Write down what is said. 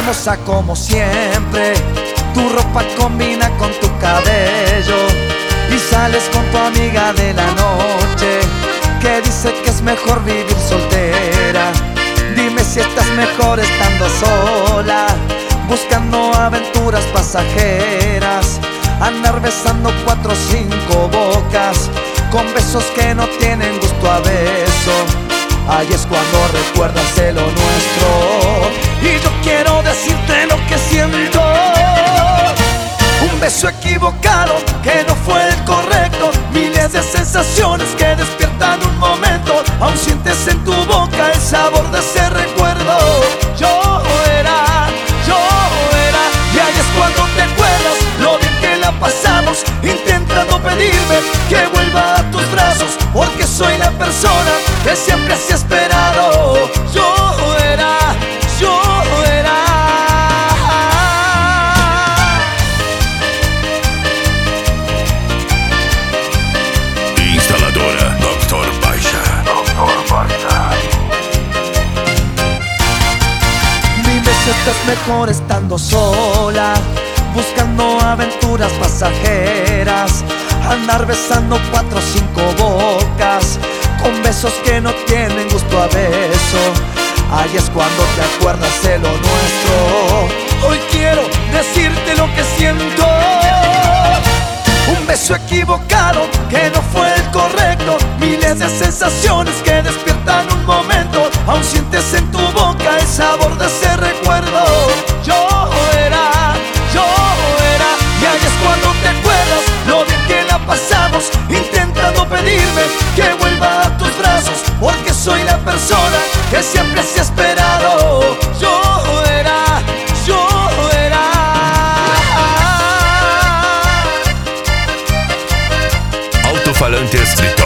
hermosa como siempre, tu ropa combina con tu cabello y sales con tu amiga de la noche que dice que es mejor vivir soltera. Dime si estás mejor estando sola, buscando aventuras pasajeras, andar besando 4 o 5 bocas con besos que no tienen gusto a beso. Ahí es cuando recuerdas de lo nuestro y yo quiero decirte lo que siento. Un beso equivocado que no fue el correcto, miles de sensaciones que despiertan un momento. Aún sientes en tu boca el sabor de ese recuerdo. Yo era, y ahí es cuando te acuerdas lo bien que la pasamos, intentando pedirme que vuelva a tus brazos, porque soy la persona que siempre has esperado. Yo era. Instaladora Dr. Baisha. Dime si estás mejor estando sola, buscando aventuras pasajeras, andar besando 4 o 5 bocas con besos que no tienen gusto a beso. Ahí es cuando te acuerdas de lo nuestro. Hoy quiero decirte lo que siento. Un beso equivocado que no fue el correcto, miles de sensaciones que despiertan un momento. Aún sientes en tu boca el sabor de ese recuerdo. Yo era, y ahí es cuando te acuerdas lo bien que la pasamos, intentando pedirme que vuelva a tus brazos, porque soy la persona que siempre has esperado. Yo era. Alto-falantes de